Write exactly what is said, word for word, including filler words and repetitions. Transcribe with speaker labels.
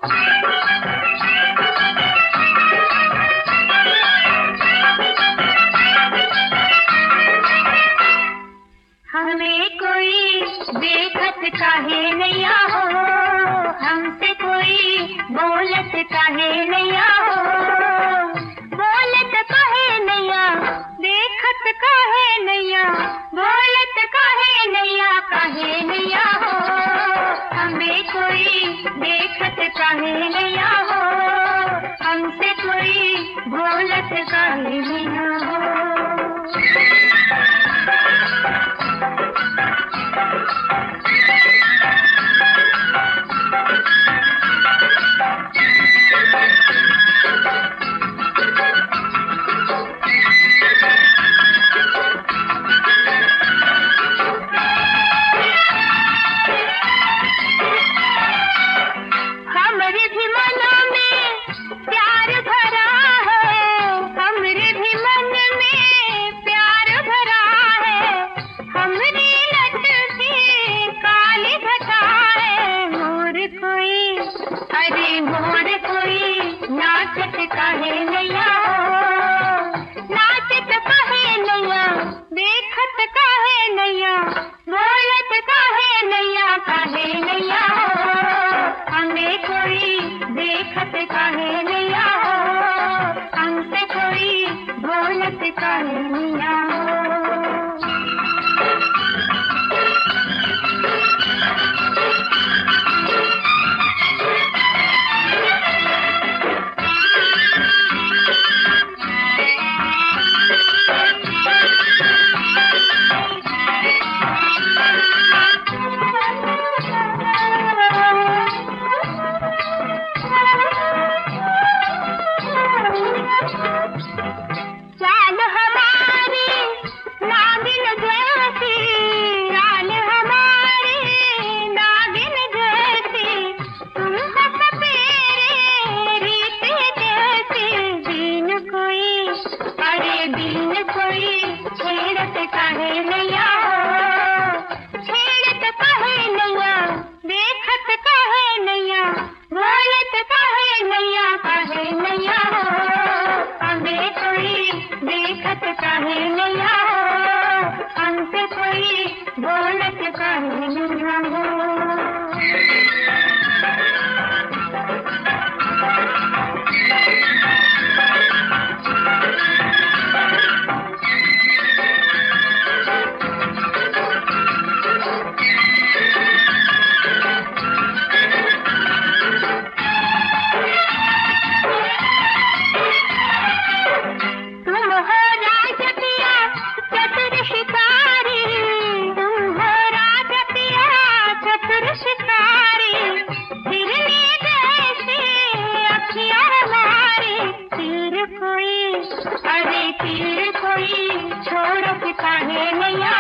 Speaker 1: हमें कोई देखत काहे नैया हो, हमसे कोई बोलत काहे नैया हो, बोलत काहे नैया, देखत काहे नैया, बोलत काहे नैया, काहे नैया हो, हमें कोई देखत काहे नैया हो, हमसे कोई बोलत काहे नैया हो। हमरे भी मन में प्यार भरा है, हमरे भी मन में प्यार भरा है, हमरी लट से काली घटा है, मोर कोई अरे मोर कोई नाचत काहे नैया हो, नाचत काहे नैया, देखत काहे नैया, बोलत काहे नैया, काहे नैया हो, हमें कोई देखत काहे नैया हो, हमसे कोई बोलत काहे नैया हो। चाल हमारी नागिन जैसी, चाल हमारी नागिन जैसी, तुम हो सपेरे रीते जैसी, दिन कोई अरे दिन कोई छेड़त काहे नैया हो, छेड़त काहे नैया, देखत काहे नैया, बोलत काहे नैया, काहे नैया हो, हमें कोई देखत काहे नैया हो, हमसे कोई बोलत काहे नैया हो। तुम हो राज पिया चतुर शिकारी, तुम हो राज पिया चतुर शिकारी, हिरनी जैसी अखियाँ हमारी, तीर कोई अरे तीर कोई छोड़त काहे नैया